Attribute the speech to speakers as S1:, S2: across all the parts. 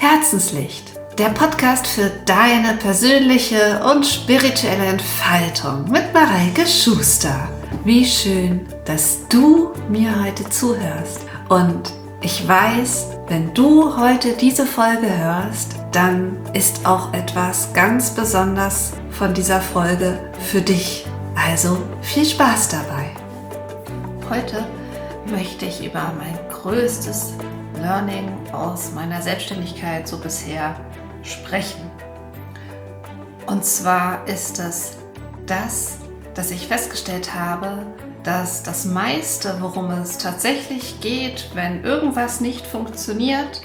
S1: Herzenslicht, der Podcast für deine persönliche und spirituelle Entfaltung mit Mareike Schuster. Wie schön, dass du mir heute zuhörst. Und ich weiß, wenn du heute diese Folge hörst, dann ist auch etwas ganz Besonderes von dieser Folge für dich. Also viel Spaß dabei. Heute möchte ich über mein größtes Learning aus meiner Selbstständigkeit so bisher sprechen. Und zwar ist es das, dass ich festgestellt habe, dass das meiste, worum es tatsächlich geht, wenn irgendwas nicht funktioniert,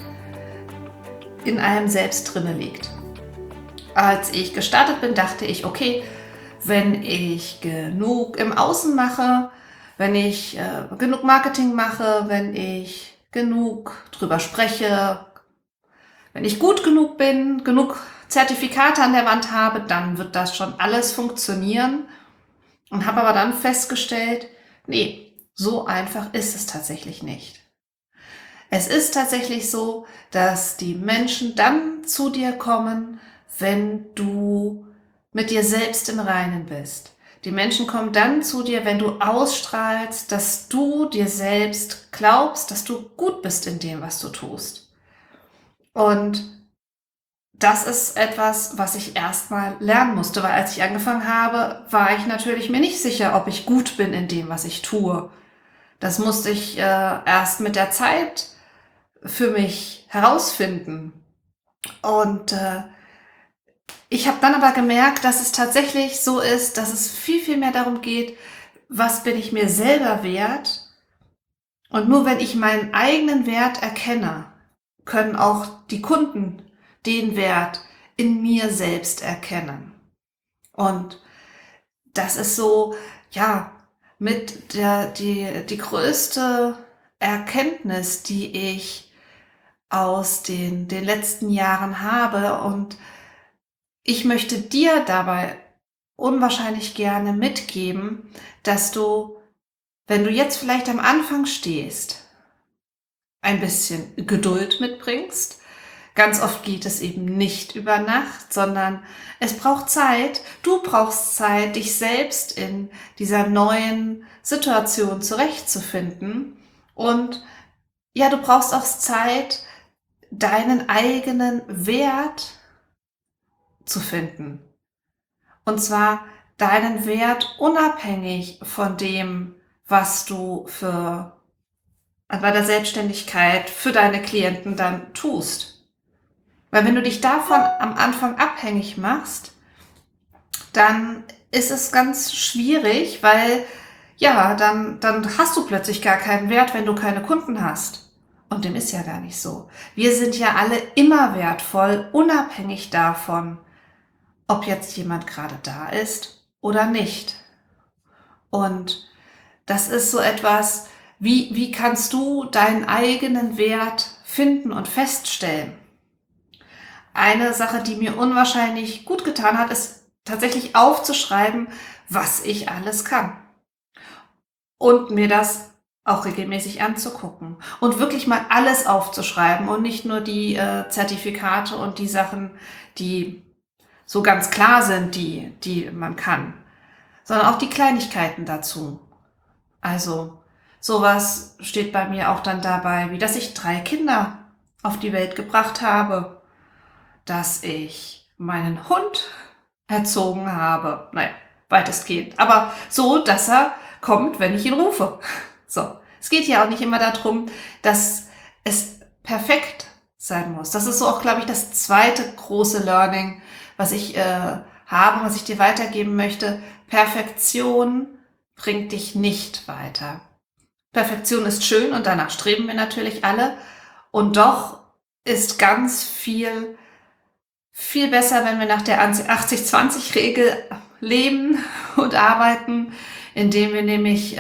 S1: in einem selbst drinne liegt. Als ich gestartet bin, dachte ich, okay, wenn ich genug im Außen mache, wenn ich genug Marketing mache, wenn ich genug drüber spreche, wenn ich gut genug bin, genug Zertifikate an der Wand habe, dann wird das schon alles funktionieren. Und habe aber dann festgestellt, nee, so einfach ist es tatsächlich nicht. Es ist tatsächlich so, dass die Menschen dann zu dir kommen, wenn du mit dir selbst im Reinen bist. Die Menschen kommen dann zu dir, wenn du ausstrahlst, dass du dir selbst glaubst, dass du gut bist in dem, was du tust. Und das ist etwas, was ich erstmal lernen musste, weil als ich angefangen habe, war ich natürlich mir nicht sicher, ob ich gut bin in dem, was ich tue. Das musste ich erst mit der Zeit für mich herausfinden. Und ich habe dann aber gemerkt, dass es tatsächlich so ist, dass es viel, viel mehr darum geht, was bin ich mir selber wert? Und nur wenn ich meinen eigenen Wert erkenne, können auch die Kunden den Wert in mir selbst erkennen. Und das ist so, ja, mit die größte Erkenntnis, die ich aus den letzten Jahren habe. Und ich möchte dir dabei unwahrscheinlich gerne mitgeben, dass du, wenn du jetzt vielleicht am Anfang stehst, ein bisschen Geduld mitbringst. Ganz oft geht es eben nicht über Nacht, sondern es braucht Zeit. Du brauchst Zeit, dich selbst in dieser neuen Situation zurechtzufinden. Und ja, du brauchst auch Zeit, deinen eigenen Wert zu finden. Und zwar deinen Wert unabhängig von dem, was du bei der Selbstständigkeit für deine Klienten dann tust. Weil wenn du dich davon am Anfang abhängig machst, dann ist es ganz schwierig, weil ja, dann hast du plötzlich gar keinen Wert, wenn du keine Kunden hast. Und dem ist ja gar nicht so. Wir sind ja alle immer wertvoll, unabhängig davon, ob jetzt jemand gerade da ist oder nicht. Und das ist so etwas, wie kannst du deinen eigenen Wert finden und feststellen? Eine Sache, die mir unwahrscheinlich gut getan hat, ist tatsächlich aufzuschreiben, was ich alles kann. Und mir das auch regelmäßig anzugucken. Und wirklich mal alles aufzuschreiben und nicht nur die Zertifikate und die Sachen, die so ganz klar sind, die man kann, sondern auch die Kleinigkeiten dazu. Also sowas steht bei mir auch dann dabei, wie dass ich 3 Kinder auf die Welt gebracht habe, dass ich meinen Hund erzogen habe, naja, weitestgehend, aber so, dass er kommt, wenn ich ihn rufe. So, es geht ja auch nicht immer darum, dass es perfekt sein muss. Das ist so auch, glaube ich, das zweite große Learning, was ich habe, was ich dir weitergeben möchte. Perfektion bringt dich nicht weiter. Perfektion ist schön und danach streben wir natürlich alle. Und doch ist ganz viel besser, wenn wir nach der 80-20-Regel leben und arbeiten, indem wir nämlich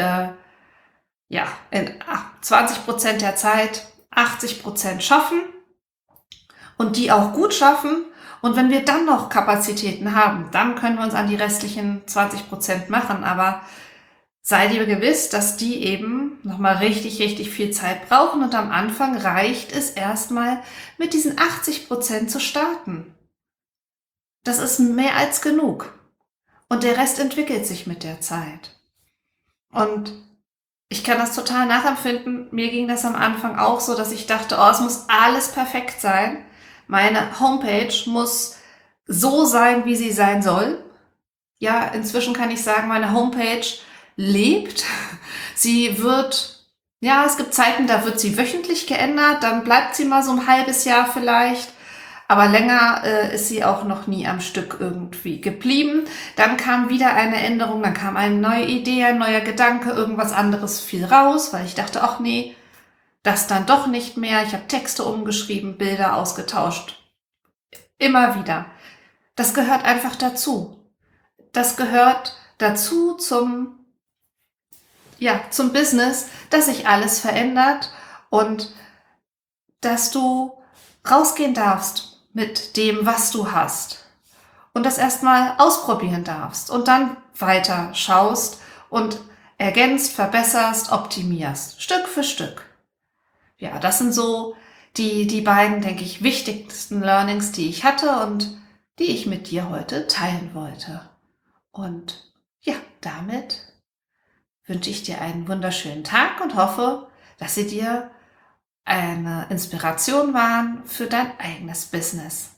S1: in 20% der Zeit 80% schaffen und die auch gut schaffen. Und wenn wir dann noch Kapazitäten haben, dann können wir uns an die restlichen 20% machen. Aber sei dir gewiss, dass die eben nochmal richtig, richtig viel Zeit brauchen und am Anfang reicht es erstmal mit diesen 80% zu starten. Das ist mehr als genug. Und der Rest entwickelt sich mit der Zeit. Und ich kann das total nachempfinden. Mir ging das am Anfang auch so, dass ich dachte, oh, es muss alles perfekt sein. Meine Homepage muss so sein, wie sie sein soll. Ja, inzwischen kann ich sagen, meine Homepage lebt. Sie wird, ja, es gibt Zeiten, da wird sie wöchentlich geändert, dann bleibt sie mal so ein halbes Jahr vielleicht. Aber länger ist sie auch noch nie am Stück irgendwie geblieben. Dann kam wieder eine Änderung, dann kam eine neue Idee, ein neuer Gedanke, irgendwas anderes fiel raus, weil ich dachte, ach nee, das dann doch nicht mehr. Ich habe Texte umgeschrieben, Bilder ausgetauscht. Immer wieder. Das gehört einfach dazu. Das gehört dazu zum Business, dass sich alles verändert und dass du rausgehen darfst mit dem, was du hast und das erstmal ausprobieren darfst und dann weiter schaust und ergänzt, verbesserst, optimierst, Stück für Stück. Ja, das sind so die beiden, denke ich, wichtigsten Learnings, die ich hatte und die ich mit dir heute teilen wollte. Und ja, damit wünsche ich dir einen wunderschönen Tag und hoffe, dass sie dir eine Inspiration waren für dein eigenes Business.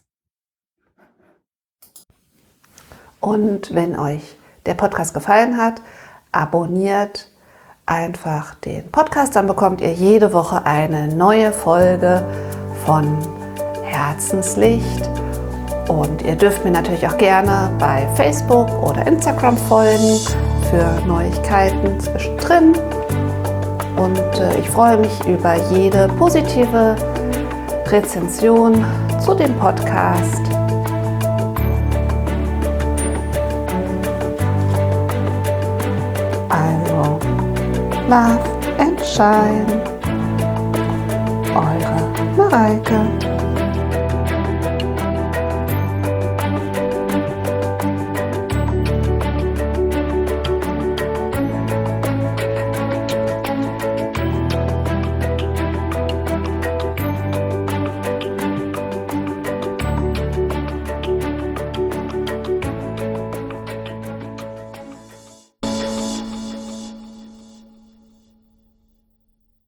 S2: Und wenn euch der Podcast gefallen hat, abonniert einfach den Podcast, dann bekommt ihr jede Woche eine neue Folge von Herzenslicht. Und ihr dürft mir natürlich auch gerne bei Facebook oder Instagram folgen für Neuigkeiten zwischendrin. Und ich freue mich über jede positive Rezension zu dem Podcast. Also, Love and Shine, eure Mareike.